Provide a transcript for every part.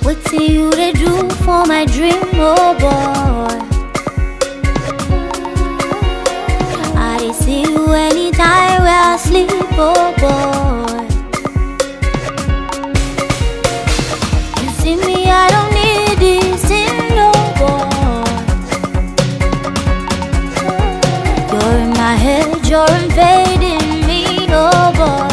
What do you to do for my dream, oh boy? I dey see you anytime where I sleep, oh boy. You see me, I don't need this thing, no boy. You're in my head, you're invading me, oh boy.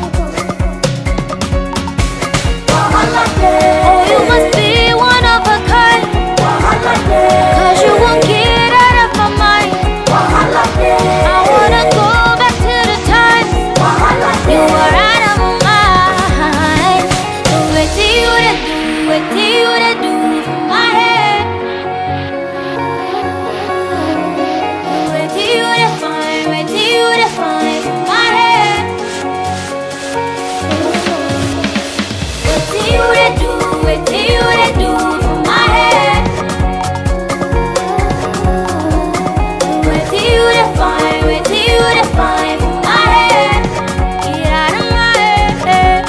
Oh, you must be one of a kind, 'cause you won't get out of my mind. I wanna go back to the time you were out of my mind. So wait till you to do, wait till you to do for my head. Wait till you to find, wait till you to find for my head. Wait till you to do, wait till you to do for my head. Wait till you to find, wait till you to find for my head. Get out of my head.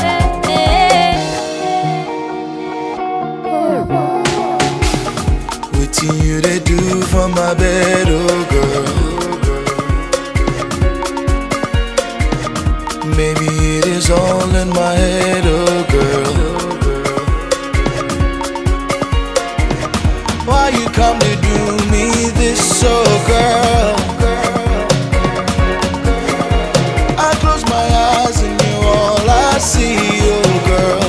Waiting you to do for my bed, oh girl. Maybe it is all in my head, oh girl. Why you come to do me this, oh girl? I close my eyes and you all I see, oh girl.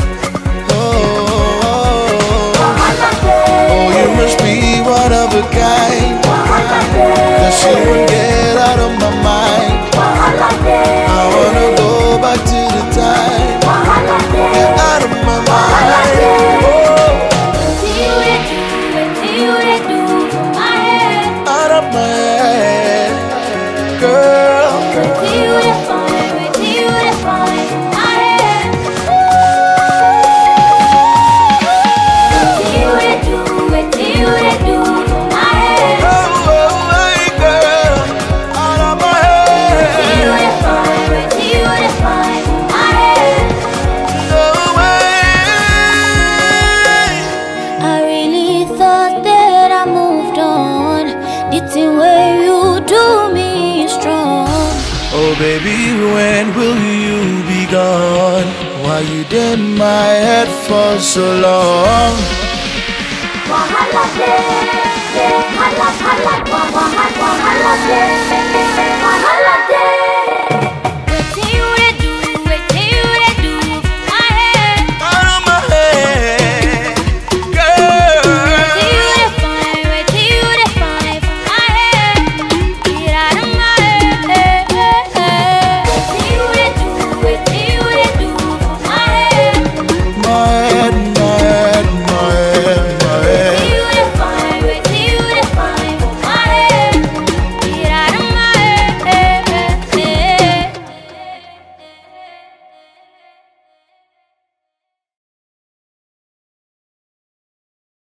Oh, you must be one of a kind, 'cause she won't get out of my mind. I wanna go back to the time, get out of my mind. Wait till you to do, wait till you to do for my head. Out of my head, girl. Wait till you to find, wait till you to find for my head. Wait till you to do, wait till you to do for my head. Oh, oh, hey, girl, out of my Wait till you head. to find, wait till you to find for my head. No way. I really thought that I moved on. The thing where you do me strong. Oh baby, when will you be gone? Why you in my head for so long? Wahala, wahala, wahala, wahala, wahala, wahala.